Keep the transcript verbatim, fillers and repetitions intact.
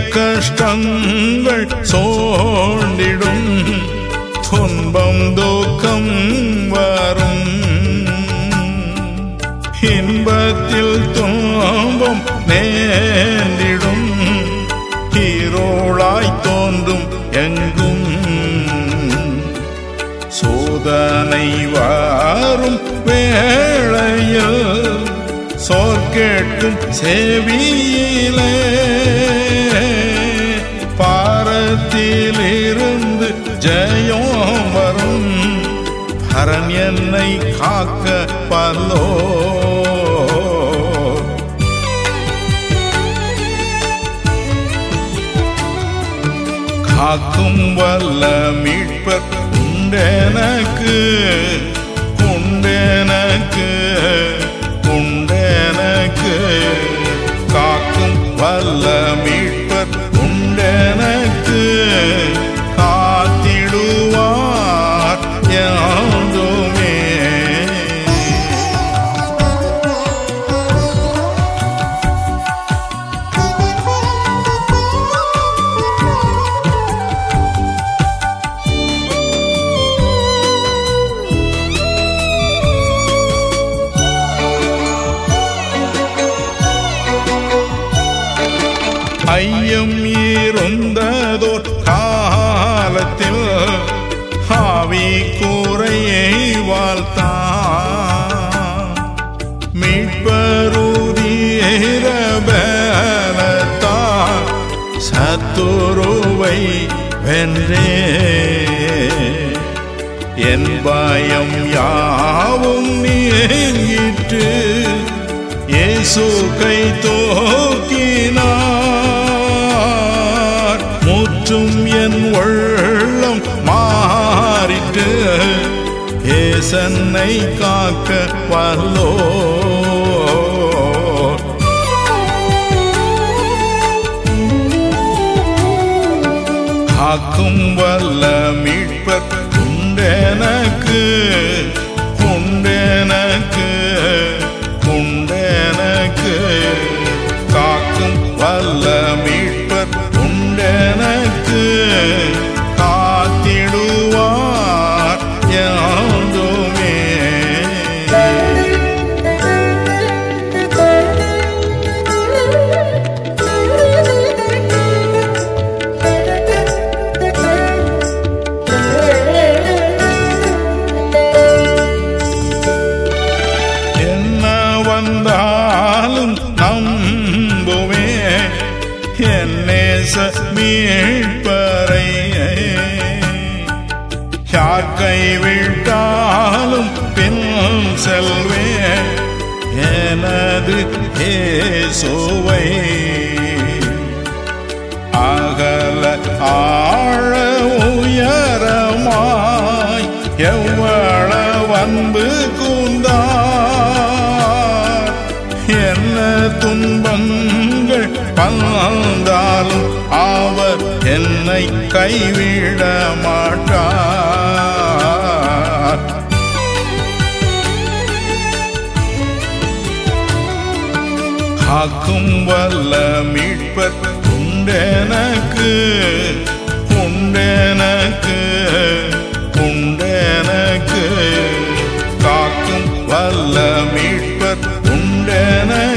கஷ்டங்கள் சோண்டிடும், துன்பம் துக்கம் வரும், இன்பத்தில் துன்பம் நேர்ந்திடும், இருளாய் தோன்றும் எங்கும். சோதனை வாரும் வேளையில் சோர் கேட்கும் செவியிலே, பாரத்திலிருந்து ஜெயம் வரும், பரன் என்னை காக்க வல்லோ. காக்கும் வல்ல மீட்பர் உண்டெனக்கு, உண்டெனக்கு, உண்டெனக்கு. காக்கும் வல்ல மீட்பர் உண்டெனக்கு, காத்திடுவார் யாதுமே. ஐயம் இருந்ததோர் காலத்தில் ஆவி கூரையை வாழ்த்தான், மீட்பருதீரபலத்தான் சத்துருவை வென்றே. என் பயம் யாவும் நீங்கிற்று, இயேசு கை தூக்கினார், முற்றும் என் உள்ளம் மாறிட்டு, ஏசன்னை காக்க வல்லோ. காக்கும் வல்ல மீட்பர் உண்டெனக்கு, உண்டெனக்கு, உண்டெனக்கு. காக்கும் வல்ல மீட்பர் உண்டெனக்கு, காத்திடுவார் யாதுமே. என்ன வந்தாலும் நம்புவே என் நேச மீட்பரை, யார் கைவிட்டாலும் பின் செல்வேன் எனது இயேசுவை. அகல ஆழ உயரமாய் எவ்வளவு அன்பு கூர்ந்தார், என்ன துன்பங்கள் வந்தாலும் அவர் என்னை கைவிட மாட்டார். காக்கும் வல்ல மீட்பர் உண்டெனக்கு, உண்டெனக்கு, உண்டெனக்கு. காக்கும் வல்ல மீட்பர் உண்டெனக்கு,